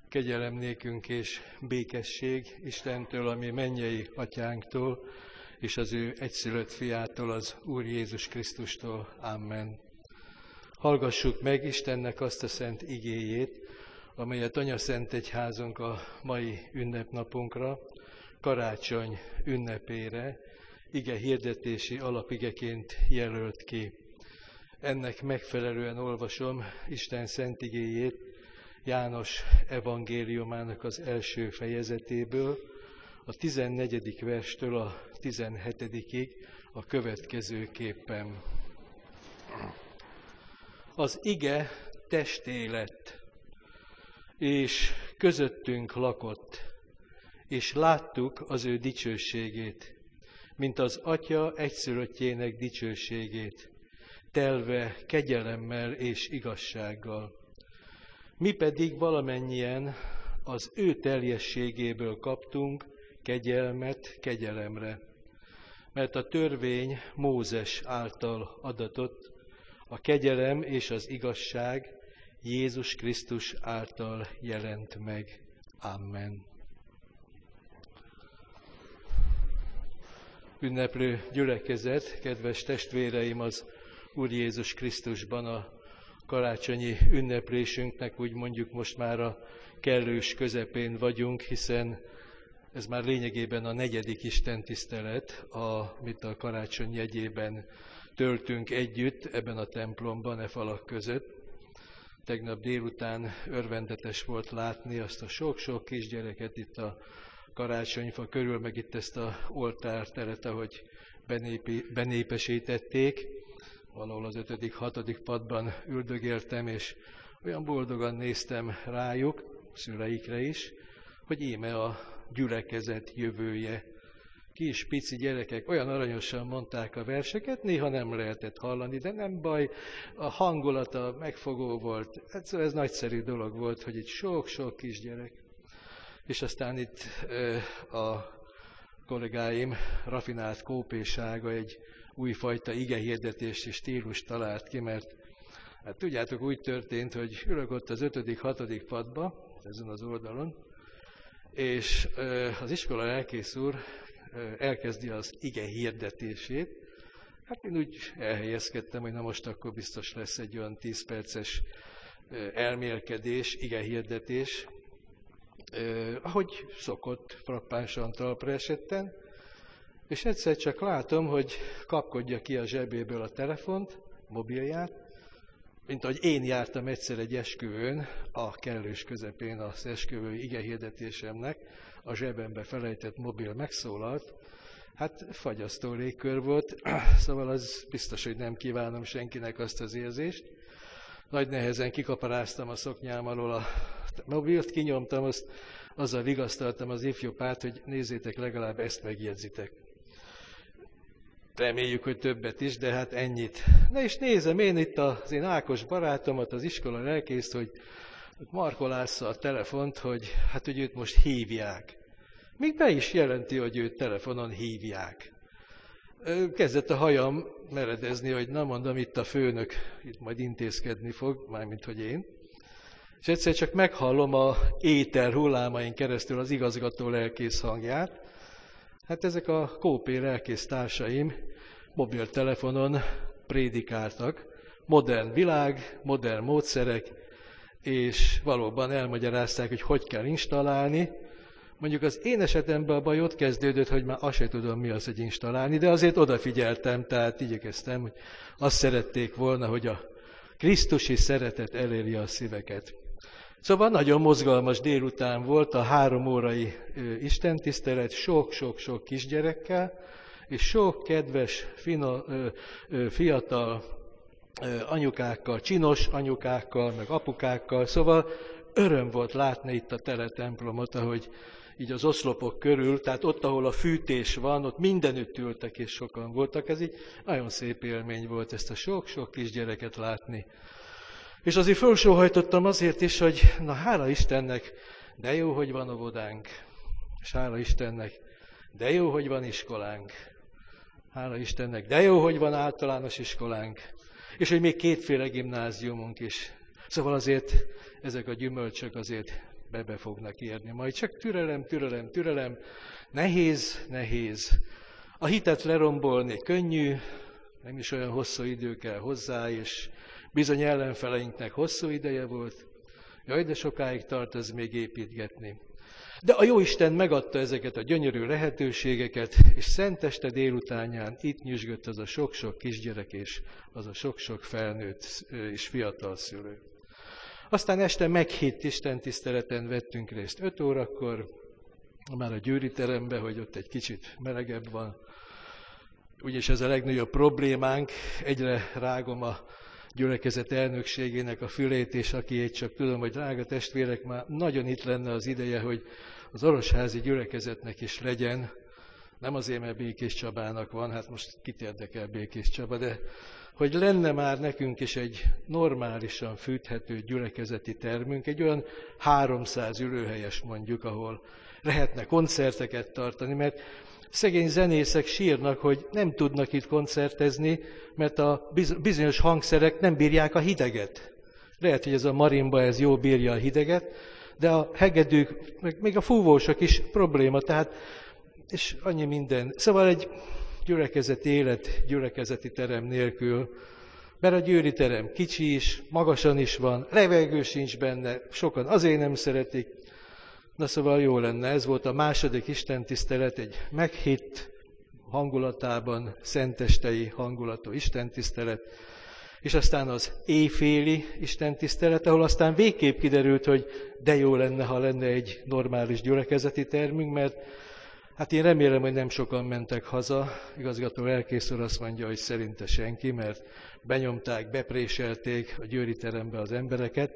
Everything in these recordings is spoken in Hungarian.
Kegyelem nékünk és békesség Istentől, ami mennyei atyánktól, és az ő egyszülött fiától, az Úr Jézus Krisztustól. Amen. Hallgassuk meg Istennek azt a szent igéjét, amelyet Anyaszent Egyházunk a mai ünnepnapunkra, karácsony ünnepére, ige hirdetési alapigeként jelölt ki. Ennek megfelelően olvasom Isten szent igéjét János evangéliumának az első fejezetéből, a 14. verstől a 17-ig a következőképpen. Az ige testé lett, és közöttünk lakott, és láttuk az ő dicsőségét, mint az Atya egyszülöttjének dicsőségét, telve kegyelemmel és igazsággal. Mi pedig valamennyien az ő teljességéből kaptunk kegyelmet kegyelemre, mert a törvény Mózes által adatott, a kegyelem és az igazság Jézus Krisztus által jelent meg. Amen. Ünneplő gyülekezet, kedves testvéreim, az Úr Jézus Krisztusban a karácsonyi ünneplésünknek úgy mondjuk most már a kellős közepén vagyunk, hiszen ez már lényegében a 4. istentisztelet, amit a karácsony jegyében töltünk együtt ebben a templomban, e falak között. Tegnap délután örvendetes volt látni azt a sok-sok kisgyereket itt a karácsonyfa körül, meg itt ezt a oltárteret, ahogy benépesítették. Valahol az 5.-6. padban üldögéltem, és olyan boldogan néztem rájuk, szüleikre is, hogy íme a gyülekezet jövője. Kis pici gyerekek olyan aranyosan mondták a verseket, néha nem lehetett hallani, de nem baj, a hangulata megfogó volt. Ez nagyszerű dolog volt, hogy itt sok-sok kisgyerek. És aztán itt a kollégáim rafinált kópésága egy újfajta igehirdetési stílus talált ki, mert hát tudjátok, úgy történt, hogy ülök ott az 5.-6. padba, ezen az oldalon, és az iskola lelkész úr elkezdi az ige hirdetését. Hát én úgy elhelyezkedtem, hogy na most akkor biztos lesz egy olyan 10 perces elmélkedés, ige hirdetés, ahogy szokott, frappánsan talpra esetten, és egyszer csak látom, hogy kapkodja ki a zsebéből a telefont, mobilját, mint ahogy én jártam egyszer egy esküvőn, a kellős közepén az esküvői igehirdetésemnek, a zsebembe felejtett mobil megszólalt. Hát fagyasztó légkör volt, szóval az biztos, hogy nem kívánom senkinek azt az érzést. Nagy nehezen kikaparáztam a szoknyám alól a mobilt, kinyomtam, azt azzal vigasztaltam az ifjú párt, hogy nézzétek, legalább ezt megjegyzitek. Reméljük, hogy többet is, de hát ennyit. Na és nézem én itt az én Ákos barátomat, az iskola lelkészt, hogy markolásza a telefont, hogy hát, hogy őt most hívják. Még be is jelenti, hogy őt telefonon hívják. Kezdett a hajam meredezni, hogy na mondom, itt a főnök, itt majd intézkedni fog, mármint hogy én. És egyszer csak meghallom a éter hullámain keresztül az igazgató lelkész hangját. Hát ezek a kópé lelkész társaim mobiltelefonon prédikáltak. Modern világ, modern módszerek, és valóban elmagyarázták, hogy kell installálni. Mondjuk az én esetemben a baj ott kezdődött, hogy már azt sem tudom, mi az, hogy installálni, de azért odafigyeltem, tehát igyekeztem, hogy azt szerették volna, hogy a krisztusi szeretet elérje a szíveket. Szóval nagyon mozgalmas délután volt a 3 órai istentisztelet, sok-sok-sok kisgyerekkel, és sok kedves, fiatal anyukákkal, csinos anyukákkal, meg apukákkal. Szóval öröm volt látni itt a tele templomot, ahogy így az oszlopok körül, tehát ott, ahol a fűtés van, ott mindenütt ültek és sokan voltak. Ez így nagyon szép élmény volt ezt a sok-sok kisgyereket látni. És azért felsóhajtottam azért is, hogy na hála Istennek, de jó, hogy van óvodánk. És hála Istennek, de jó, hogy van iskolánk. Hála Istennek, de jó, hogy van általános iskolánk. És hogy még 2 gimnáziumunk is. Szóval azért ezek a gyümölcsök azért be fognak érni. Majd csak türelem. Nehéz. A hitet lerombolni könnyű, nem is olyan hosszú idő kell hozzá, és bizony ellenfeleinknek hosszú ideje volt. Jaj, de sokáig tart ez még építgetni. De a Jóisten megadta ezeket a gyönyörű lehetőségeket, és szenteste délutánján itt nyüzsgött az a sok-sok kisgyerek, és az a sok-sok felnőtt és fiatal szülő. Aztán este meghitt istentiszteleten vettünk részt 5 órakor, már a Győri terembe, hogy ott egy kicsit melegebb van. Úgyis ez a legnagyobb problémánk, egyre rágom a gyülekezet elnökségének a fülét, és akiét csak tudom, hogy drága testvérek, már nagyon itt lenne az ideje, hogy az orosházi gyülekezetnek is legyen, nem azért, mert Békés Csabának van, hát most kit érdekel Békés Csaba, de hogy lenne már nekünk is egy normálisan fűthető gyülekezeti termünk, egy olyan 300 ülőhelyes mondjuk, ahol lehetne koncerteket tartani, mert szegény zenészek sírnak, hogy nem tudnak itt koncertezni, mert a bizonyos hangszerek nem bírják a hideget. Lehet, hogy ez a marimba ez jó bírja a hideget, de a hegedűk, még a fúvósok is probléma, tehát, és annyi minden. Szóval egy gyülekezeti élet, gyülekezeti terem nélkül, mert a győri terem kicsi is, magasan is van, levegő sincs benne, sokan azért nem szeretik. Na szóval jó lenne, ez volt a második istentisztelet, egy meghitt hangulatában, szentestei hangulatú istentisztelet, és aztán az éjféli istentisztelet, ahol aztán végképp kiderült, hogy de jó lenne, ha lenne egy normális gyülekezeti termünk, mert hát én remélem, hogy nem sokan mentek haza. Igazgató lelkész úr azt mondja, hogy szerinte senki, mert benyomták, bepréselték a győri terembe az embereket.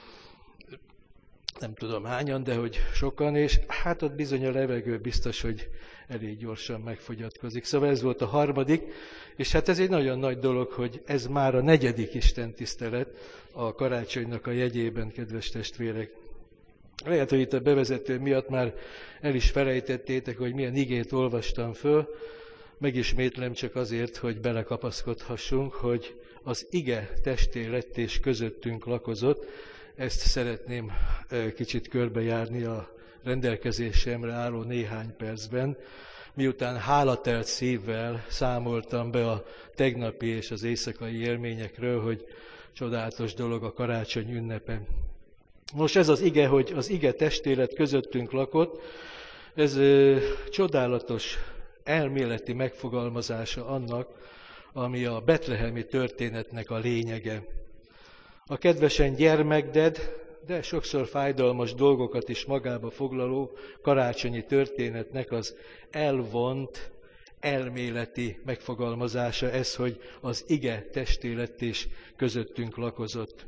Nem tudom hányan, de hogy sokan, és hát ott bizony a levegő biztos, hogy elég gyorsan megfogyatkozik. Szóval ez volt a harmadik, és hát ez egy nagyon nagy dolog, hogy ez már a 4. istentisztelet a karácsonynak a jegyében, kedves testvérek. Lehet, hogy itt a bevezető miatt már el is felejtettétek, hogy milyen igét olvastam föl. Megismétlem csak azért, hogy belekapaszkodhassunk, hogy az ige testé lett és közöttünk lakozott. Ezt szeretném kicsit körbejárni a rendelkezésemre álló néhány percben, miután hálatelt szívvel számoltam be a tegnapi és az éjszakai élményekről, hogy csodálatos dolog a karácsony ünnepe. Most ez az ige, hogy az ige testélet közöttünk lakott, ez csodálatos elméleti megfogalmazása annak, ami a betlehemi történetnek a lényege. A kedvesen gyermekded, de sokszor fájdalmas dolgokat is magába foglaló karácsonyi történetnek az elvont, elméleti megfogalmazása ez, hogy az ige testé lett és közöttünk lakozott.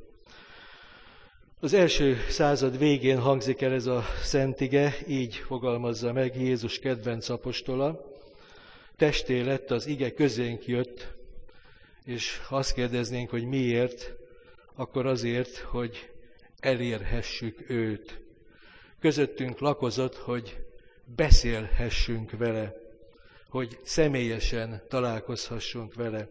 Az első század végén hangzik el ez a szent ige, így fogalmazza meg Jézus kedvenc apostola. Testé lett, az ige közénk jött, és ha azt kérdeznénk, hogy miért, akkor azért, hogy elérhessük őt. Közöttünk lakozott, hogy beszélhessünk vele, hogy személyesen találkozhassunk vele.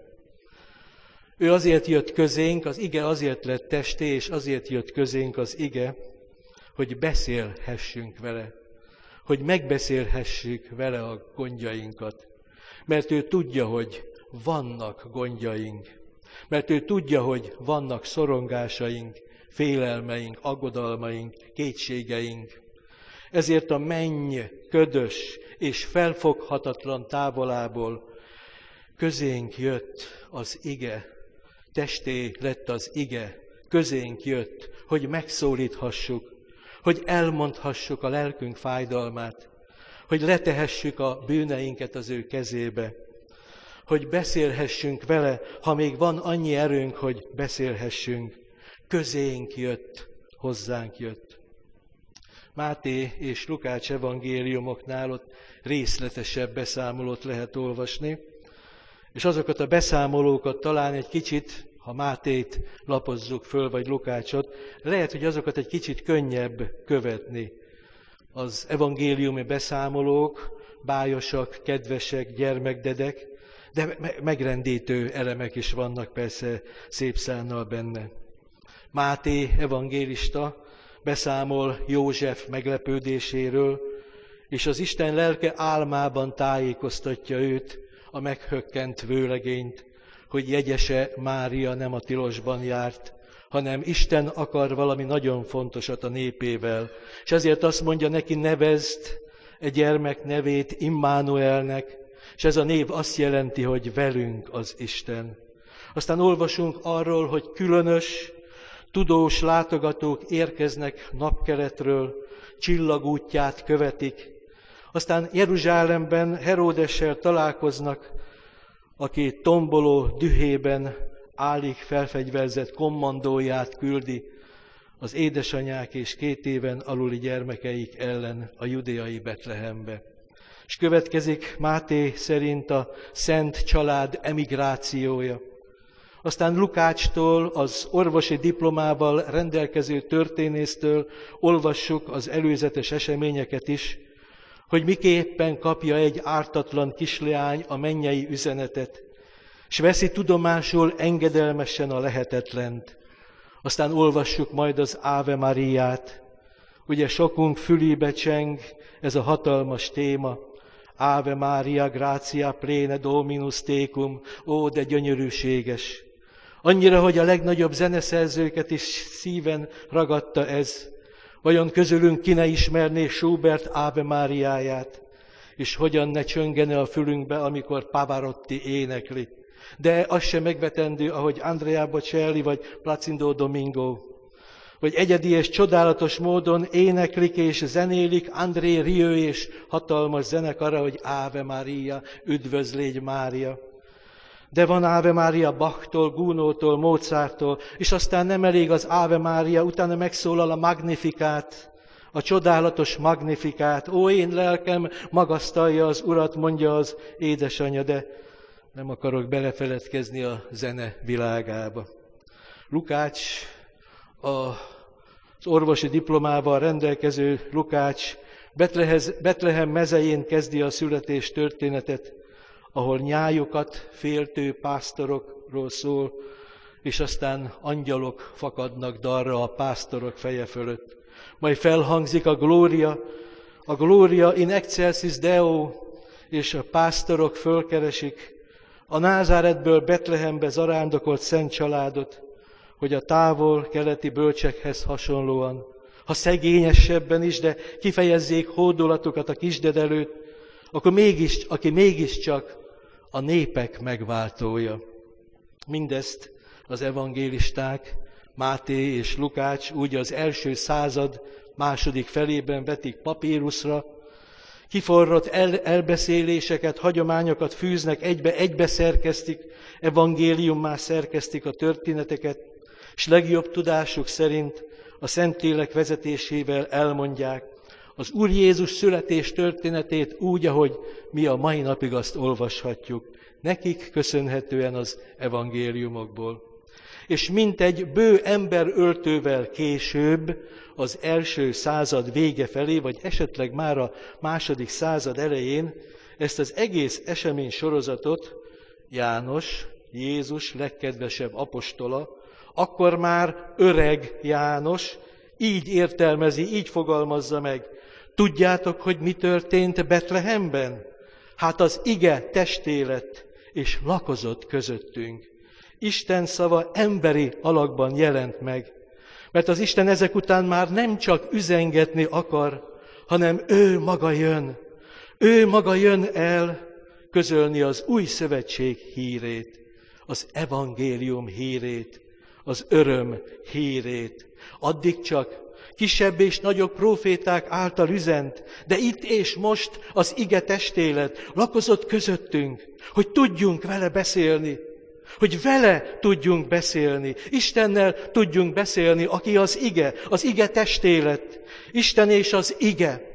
Ő azért jött közénk, az ige azért lett testé, és azért jött közénk az ige, hogy beszélhessünk vele, hogy megbeszélhessük vele a gondjainkat. Mert ő tudja, hogy vannak gondjaink, mert ő tudja, hogy vannak szorongásaink, félelmeink, aggodalmaink, kétségeink. Ezért a menny ködös és felfoghatatlan távolából közénk jött az ige, testé lett az ige, közénk jött, hogy megszólíthassuk, hogy elmondhassuk a lelkünk fájdalmát, hogy letehessük a bűneinket az ő kezébe, hogy beszélhessünk vele, ha még van annyi erőnk, hogy beszélhessünk. Közénk jött, hozzánk jött. Máté és Lukács evangéliumoknál ott részletesebb beszámolót lehet olvasni, és azokat a beszámolókat talán egy kicsit, ha Mátét lapozzuk föl, vagy Lukácsot, lehet, hogy azokat egy kicsit könnyebb követni. Az evangéliumi beszámolók bájosak, kedvesek, gyermekdedek, de megrendítő elemek is vannak persze szép szánnal benne. Máté evangélista beszámol József meglepődéséről, és az Isten lelke álmában tájékoztatja őt, a meghökkent vőlegényt, hogy jegyese Mária nem a tilosban járt, hanem Isten akar valami nagyon fontosat a népével. És ezért azt mondja neki, nevezd egy gyermek nevét Immanuelnek, és ez a név azt jelenti, hogy velünk az Isten. Aztán olvasunk arról, hogy különös, tudós látogatók érkeznek napkeletről, csillagútját követik. Aztán Jeruzsálemben Heródessel találkoznak, aki tomboló dühében állig felfegyverzett kommandóját küldi az édesanyák és 2 éven aluli gyermekeik ellen a judeai Betlehembe. És következik Máté szerint a Szent Család emigrációja. Aztán Lukácstól, az orvosi diplomával rendelkező történésztől olvassuk az előzetes eseményeket is, hogy miképpen kapja egy ártatlan kisleány a mennyei üzenetet, és veszi tudomásul engedelmesen a lehetetlent. Aztán olvassuk majd az Ave Mariát. Ugye sokunk fülébe cseng ez a hatalmas téma. Ave Maria, gratia plena Dominus tecum, ó, de gyönyörűséges. Annyira, hogy a legnagyobb zeneszerzőket is szíven ragadta ez. Vajon közülünk ki ne ismerné Schubert Ave Mariáját, és hogyan ne csöngene a fülünkbe, amikor Pavarotti énekli. De az sem megvetendő, ahogy Andrea Bocelli vagy Placido Domingo, hogy egyedi és csodálatos módon éneklik és zenélik André Rieu és hatalmas zenekara, hogy Ave Maria, üdvözlégy Mária. De van Ave Maria Bachtól, Gounodtól, Mozarttól, és aztán nem elég az Ave Maria, utána megszólal a Magnificat, a csodálatos Magnificat. Ó, én lelkem magasztalja az Urat, mondja az édesanyja, de nem akarok belefeledkezni a zene világába. Lukács, az orvosi diplomával rendelkező Lukács Betlehem mezején kezdi a születés történetet, ahol nyájukat féltő pásztorokról szól, és aztán angyalok fakadnak dalra a pásztorok feje fölött. Majd felhangzik a glória in excelsis Deo, és a pásztorok fölkeresik a Názáretből Betlehembe zarándokolt szent családot, hogy a távol-keleti bölcsekhez hasonlóan, ha szegényesebben is, de kifejezzék hódolatukat a kisded előtt, akkor aki mégiscsak a népek megváltója. Mindezt az evangélisták, Máté és Lukács úgy az első század második felében vetik papíruszra, kiforrott elbeszéléseket, hagyományokat fűznek egybe szerkesztik, evangéliummá szerkesztik a történeteket, és legjobb tudásuk szerint a Szentlélek vezetésével elmondják az Úr Jézus születés történetét úgy, ahogy mi a mai napig azt olvashatjuk, nekik köszönhetően az evangéliumokból. És mintegy bő emberöltővel később, az első század vége felé, vagy esetleg már a második század elején, ezt az egész esemény sorozatot János, Jézus legkedvesebb apostola, akkor már öreg János, így értelmezi, így fogalmazza meg. Tudjátok, hogy mi történt Betlehemben? Hát az ige testé lett, és lakozott közöttünk. Isten szava emberi alakban jelent meg, mert az Isten ezek után már nem csak üzengetni akar, hanem ő maga jön. Ő maga jön el közölni az új szövetség hírét, az evangélium hírét, az öröm hírét. Addig csak kisebb és nagyobb próféták által üzent, de itt és most az ige testé lett, lakozott közöttünk, hogy tudjunk vele beszélni, hogy vele tudjunk beszélni, Istennel tudjunk beszélni, aki az ige testé lett. Isten és az ige,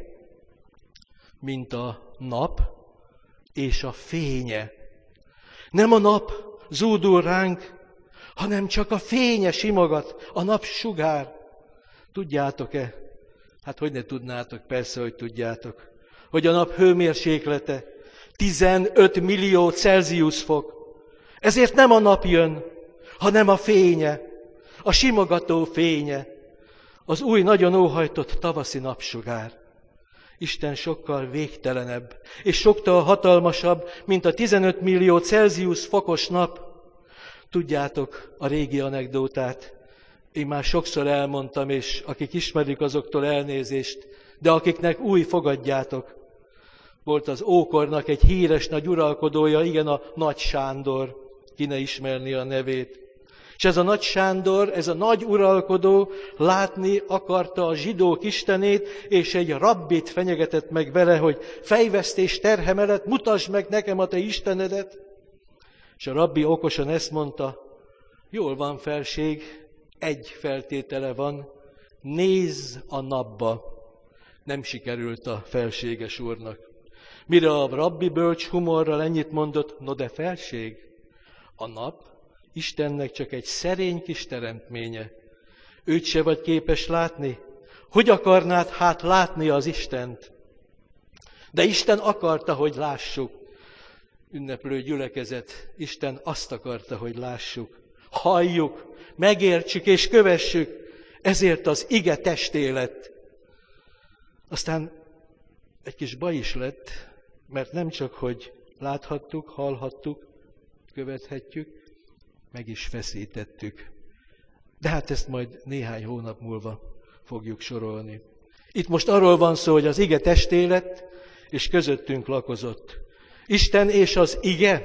mint a nap és a fénye. Nem a nap zúdul ránk, hanem csak a fénye simogat, a napsugár. Tudjátok-e? Hát hogy ne tudnátok, persze, hogy tudjátok, hogy a nap hőmérséklete 15 millió Celsius fok. Ezért nem a nap jön, hanem a fénye, a simogató fénye. Az új, nagyon óhajtott tavaszi napsugár. Isten sokkal végtelenebb, és sokkal hatalmasabb, mint a 15 millió Celsius fokos nap. Tudjátok a régi anekdótát, én már sokszor elmondtam, és akik ismerik, azoktól elnézést, de akiknek új, fogadjátok. Volt az ókornak egy híres nagy uralkodója, igen, a Nagy Sándor, ki ne ismerni a nevét. És ez a Nagy Sándor, ez a nagy uralkodó látni akarta a zsidók istenét, és egy rabbit fenyegetett meg vele, hogy fejvesztés terhe mellett mutasd meg nekem a te istenedet. És a rabbi okosan ezt mondta, jól van, felség, egy feltétele van, nézz a napba. Nem sikerült a felséges úrnak. Mire a rabbi bölcs humorral ennyit mondott, no de felség, a nap Istennek csak egy szerény kis teremtménye. Őt se vagy képes látni? Hogy akarnád hát látni az Istent? De Isten akarta, hogy lássuk. Ünneplő gyülekezet, Isten azt akarta, hogy lássuk, halljuk, megértsük és kövessük, ezért az ige testé lett. Aztán egy kis baj is lett, mert nem csak, hogy láthattuk, hallhattuk, követhetjük, meg is feszítettük. De hát ezt majd néhány hónap múlva fogjuk sorolni. Itt most arról van szó, hogy az ige testé lett, és közöttünk lakozott. Isten és az ige,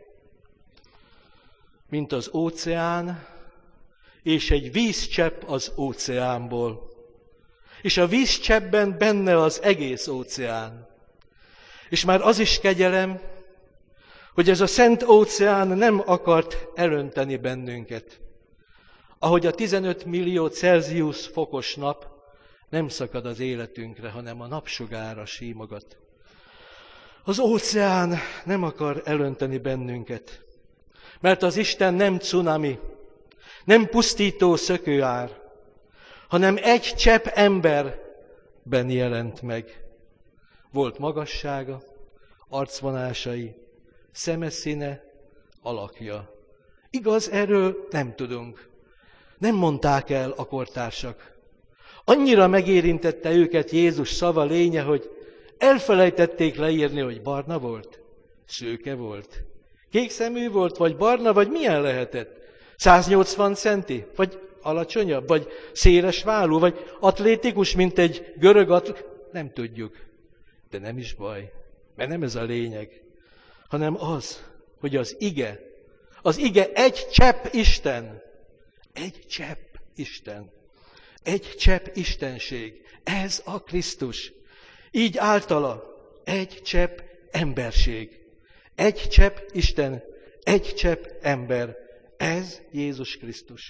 mint az óceán, és egy vízcsepp az óceánból. És a vízcseppben benne az egész óceán. És már az is kegyelem, hogy ez a szent óceán nem akart elönteni bennünket. Ahogy a 15 millió Celsius fokos nap nem szakad az életünkre, hanem a napsugára símogat. Az óceán nem akar elönteni bennünket, mert az Isten nem cunami, nem pusztító szökőár, hanem egy csepp emberben jelent meg. Volt magassága, arcvonásai, szemeszíne, alakja. Igaz, erről nem tudunk. Nem mondták el a kortársak. Annyira megérintette őket Jézus szava lénye, hogy elfelejtették leírni, hogy barna volt, szőke volt, kékszemű volt, vagy barna, vagy milyen lehetett? 180 centi, vagy alacsonyabb, vagy széles vállú, vagy atlétikus, mint egy görög nem tudjuk. De nem is baj, mert nem ez a lényeg, hanem az, hogy az ige egy csepp Isten, egy csepp Isten, egy csepp Istenség, ez a Krisztus. Így általa egy csepp emberség, egy csepp Isten, egy csepp ember, ez Jézus Krisztus.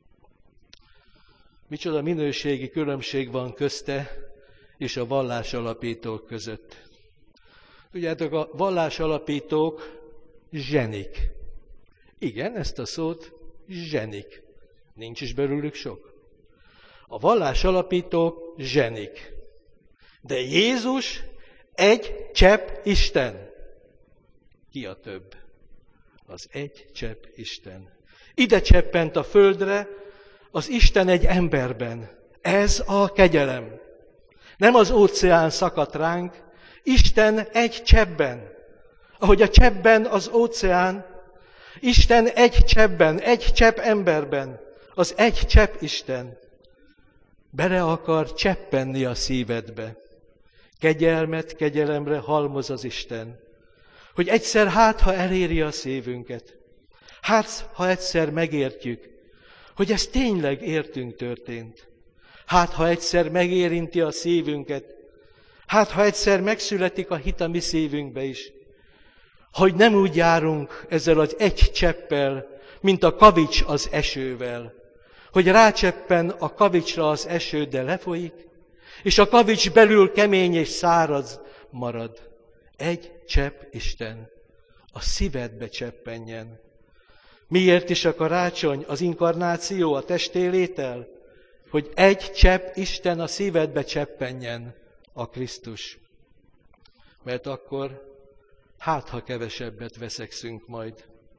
Micsoda minőségi különbség van közte és a vallásalapítók között. Tudjátok, a vallásalapítók zsenik. Igen, ezt a szót zsenik. Nincs is belőlük sok. A vallásalapítók zsenik. De Jézus egy csepp Isten. Ki a több? Az egy csepp Isten. Ide cseppent a földre az Isten egy emberben. Ez a kegyelem. Nem az óceán szakadt ránk, Isten egy cseppben. Ahogy a cseppben az óceán, Isten egy cseppben, egy csepp emberben, az egy csepp Isten. Bele akar cseppenni a szívedbe. Kegyelmet, kegyelemre halmoz az Isten. Hogy egyszer ha eléri a szívünket. Ha egyszer megértjük, hogy ez tényleg értünk történt. Ha egyszer megérinti a szívünket. Ha egyszer megszületik a hit a mi szívünkbe is. Hogy nem úgy járunk ezzel az egy cseppel, mint a kavics az esővel. Hogy rácseppen a kavicsra az eső, de lefolyik, és a kavics belül kemény és száraz marad. Egy csepp Isten, a szívedbe cseppenjen. Miért is a karácsony, az inkarnáció, a testélétel? Hogy egy csepp Isten a szívedbe cseppenjen, a Krisztus. Mert akkor, ha kevesebbet veszekszünk majd.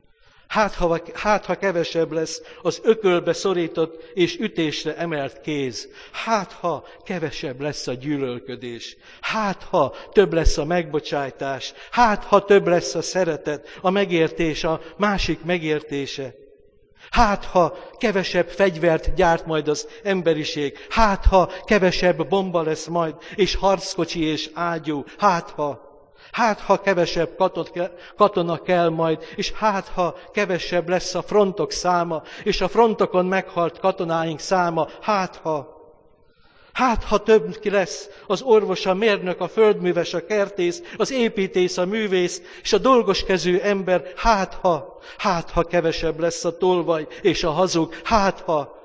Hát, ha kevesebb lesz az ökölbe szorított és ütésre emelt kéz. Hát, ha kevesebb lesz a gyűlölködés. Hát, ha több lesz a megbocsájtás. Hát, ha több lesz a szeretet, a megértés, a másik megértése. Hát, ha kevesebb fegyvert gyárt majd az emberiség. Hát, ha kevesebb bomba lesz majd, és harckocsi és ágyú. Hát, ha kevesebb katona kell majd, és ha kevesebb lesz a frontok száma, és a frontokon meghalt katonáink száma. Ha több lesz az orvos, a mérnök, a földműves, a kertész, az építész, a művész, és a dolgoskezű ember. Ha kevesebb lesz a tolvaj és a hazug. Ha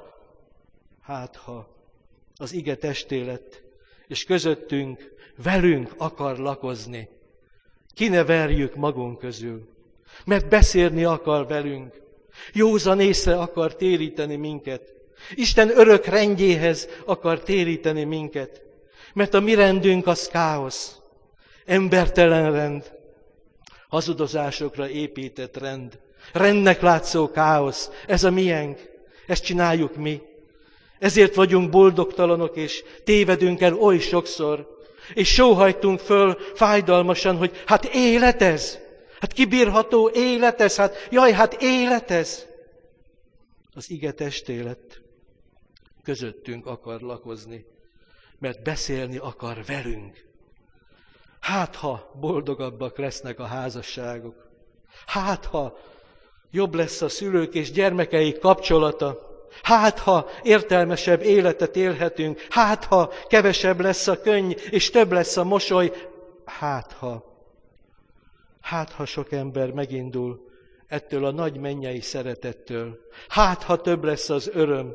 az ige testé lett, és közöttünk, velünk akar lakozni. Ki ne verjük magunk közül, mert beszélni akar velünk, józan észre akar téríteni minket, Isten örök rendjéhez akar téríteni minket, mert a mi rendünk az káosz, embertelen rend, hazudozásokra épített rend, rendnek látszó káosz, ez a miénk, ezt csináljuk mi. Ezért vagyunk boldogtalanok, és tévedünk el oly sokszor, és sóhajtunk föl fájdalmasan, hogy hát élet ez, hát kibírható élet ez, hát élet ez. Az ige testé lett, közöttünk akar lakozni, mert beszélni akar velünk. Hát, ha boldogabbak lesznek a házasságok, hát, ha jobb lesz a szülők és gyermekeik kapcsolata, hát, ha értelmesebb életet élhetünk, hát, ha kevesebb lesz a könny, és több lesz a mosoly, hát, ha sok ember megindul ettől a nagy mennyei szeretettől, hát, ha több lesz az öröm,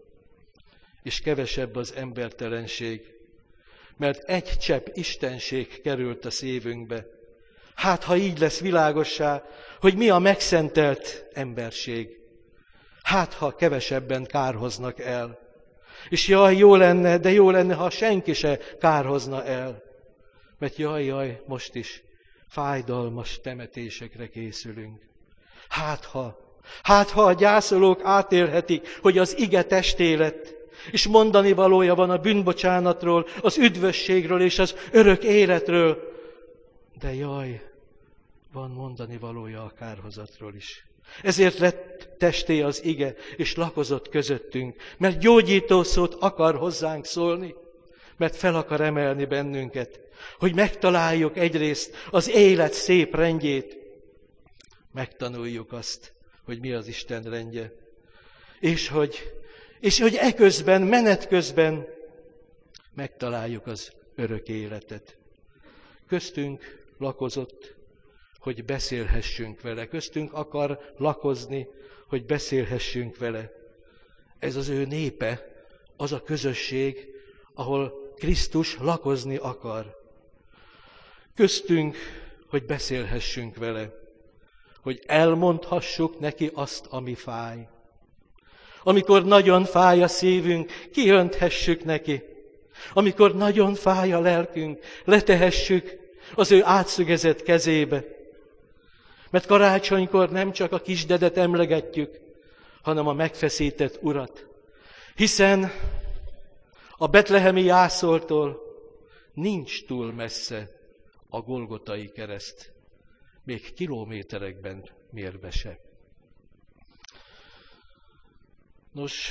és kevesebb az embertelenség, mert egy csepp istenség került a szívünkbe. Hát, ha így lesz világossá, hogy mi a megszentelt emberség. Hát, ha kevesebben kárhoznak el. És jó lenne, ha senki se kárhozna el. Mert jaj, most is fájdalmas temetésekre készülünk. Hát, ha a gyászolók átélhetik, hogy az ige testé lett, és mondani valója van a bűnbocsánatról, az üdvösségről és az örök életről. De van mondani valója a kárhozatról is. Ezért lett testé az ige, és lakozott közöttünk, mert gyógyító szót akar hozzánk szólni, mert fel akar emelni bennünket, hogy megtaláljuk egyrészt az élet szép rendjét, megtanuljuk azt, hogy mi az Isten rendje, és hogy eközben, menet közben megtaláljuk az örök életet. Köztünk lakozott, hogy beszélhessünk vele. Köztünk akar lakozni, hogy beszélhessünk vele. Ez az ő népe, az a közösség, ahol Krisztus lakozni akar. Köztünk, hogy beszélhessünk vele, hogy elmondhassuk neki azt, ami fáj. Amikor nagyon fáj a szívünk, kiönthessük neki. Amikor nagyon fáj a lelkünk, letehessük az ő átszögezett kezébe. Mert karácsonykor nem csak a kisdedet emlegetjük, hanem a megfeszített Urat. Hiszen a betlehemi jászoltól nincs túl messze a Golgotai kereszt, még kilométerekben mérve se. Nos,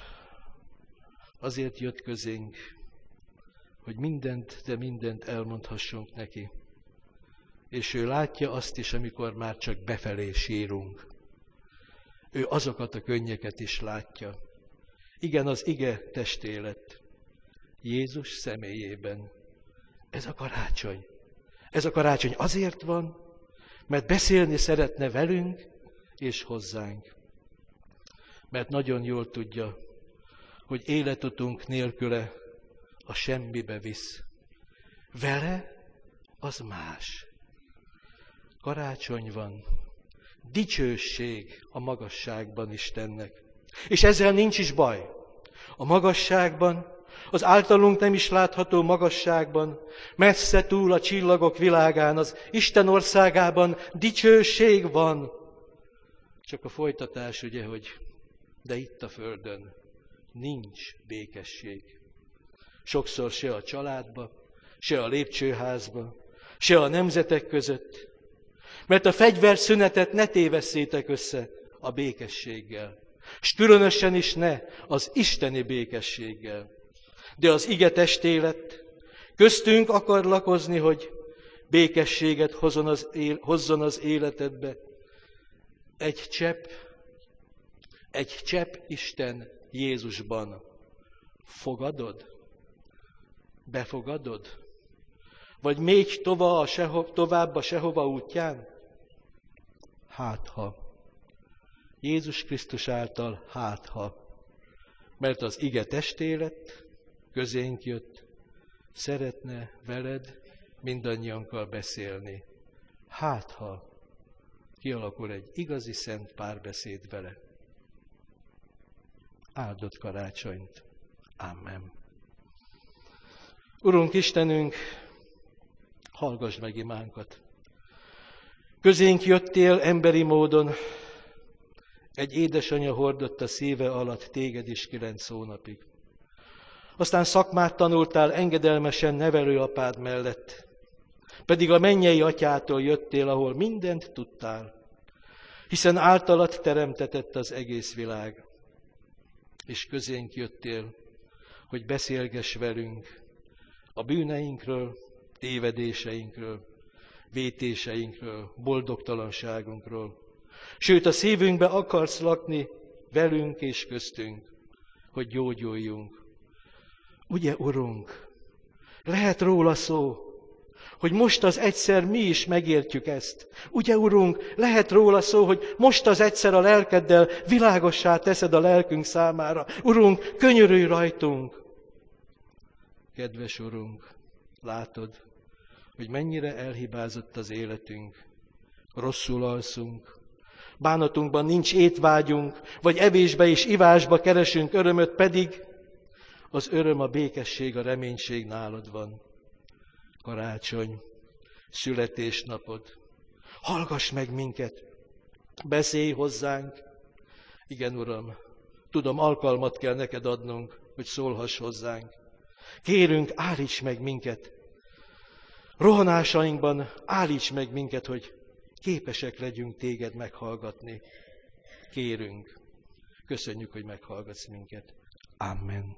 azért jött közénk, hogy mindent elmondhassunk neki. És ő látja azt is, amikor már csak befelé sírunk. Ő azokat a könnyeket is látja. Igen, az ige testé lett. Jézus személyében. Ez a karácsony. Ez a karácsony azért van, mert beszélni szeretne velünk és hozzánk. Mert nagyon jól tudja, hogy életutunk nélküle a semmibe visz. Vele az más. Karácsony van, dicsőség a magasságban Istennek. És ezzel nincs is baj. A magasságban, az általunk nem is látható magasságban, messze túl a csillagok világán, az Isten országában dicsőség van. Csak a folytatás ugye, hogy de itt a földön nincs békesség. Sokszor se a családba, se a lépcsőházba, se a nemzetek között. Mert a fegyverszünetet ne tévesszétek össze a békességgel. S különösen is ne az isteni békességgel. De az ige testélet köztünk akar lakozni, hogy békességet hozzon az életedbe. Egy csepp Isten Jézusban. Fogadod? Befogadod? Vagy még tovább a sehova útján? Hátha. Jézus Krisztus által hátha. Mert az ige testé lett, közénk jött, szeretne veled mindannyiankkal beszélni. Hátha kialakul egy igazi szent párbeszéd vele. Áldott karácsonyt. Amen. Urunk Istenünk, hallgass meg imánkat. Közénk jöttél emberi módon, egy édesanyja hordotta szíve alatt téged is 9 hónapig. Aztán szakmát tanultál engedelmesen nevelőapád mellett, pedig a mennyei atyától jöttél, ahol mindent tudtál, hiszen általad teremtetett az egész világ. És közénk jöttél, hogy beszélgess velünk a bűneinkről, tévedéseinkről, vétéseinkről, boldogtalanságunkról. Sőt, a szívünkbe akarsz lakni velünk és köztünk, hogy gyógyuljunk. Ugye, Urunk, lehet róla szó, hogy most az egyszer mi is megértjük ezt. Ugye, Urunk, lehet róla szó, hogy most az egyszer a lelkeddel világossá teszed a lelkünk számára. Urunk, könyörülj rajtunk! Kedves Urunk, látod, hogy mennyire elhibázott az életünk. Rosszul alszunk, bánatunkban nincs étvágyunk, vagy evésbe és ivásba keresünk örömöt, pedig az öröm, a békesség, a reménység nálad van. Karácsony, születésnapod. Hallgass meg minket, beszélj hozzánk. Igen, Uram, tudom, alkalmat kell neked adnunk, hogy szólhass hozzánk. Kérünk, állíts meg minket. Rohanásainkban állíts meg minket, hogy képesek legyünk téged meghallgatni. Kérünk, köszönjük, hogy meghallgatsz minket. Amen.